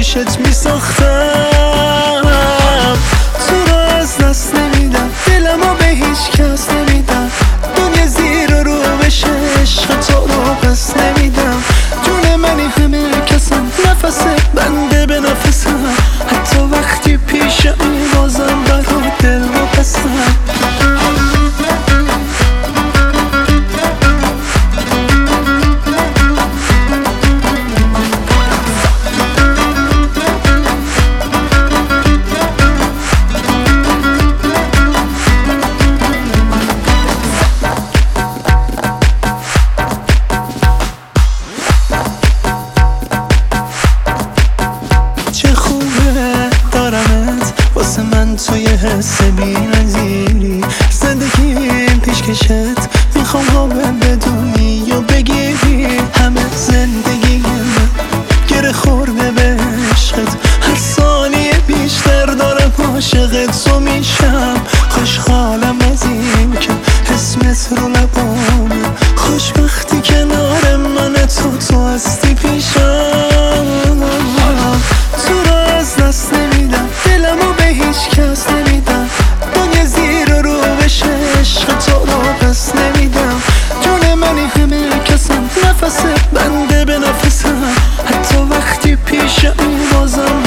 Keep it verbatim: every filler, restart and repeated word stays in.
پیشت میساختم. تو رو از دست نمیدم، دلمو به هیچ کس نمیدم. دنیا زیر و رو بشه، عشق تو رو پس نمیدم. جون منی همه کسم، نفس بنده به نفسم. حتی وقتی پیشمی بازم برا دل و پسم. چه خوبه دارمت واسه من توی حس بی‌نظیری. زندگیم پیشکشت، میخوام قابل بدونی یا بگیری. همه زندگی من گره خورده به عشقت. هر ثانیه بیشتر دارم عاشق تو میشم. خوشحالم از این که اسمت رو لبامه. خوشبختی کنار من، تو تو هستی پیشم. تو رو از دست نمیدم، دلمو به هیچ کس نمیدم. دنیا زیر و رو بشه، عشق تو رو پس نمیدم. جون منی همه کسم، نفس بنده به نفسم. حتی وقتی پیشمی بازم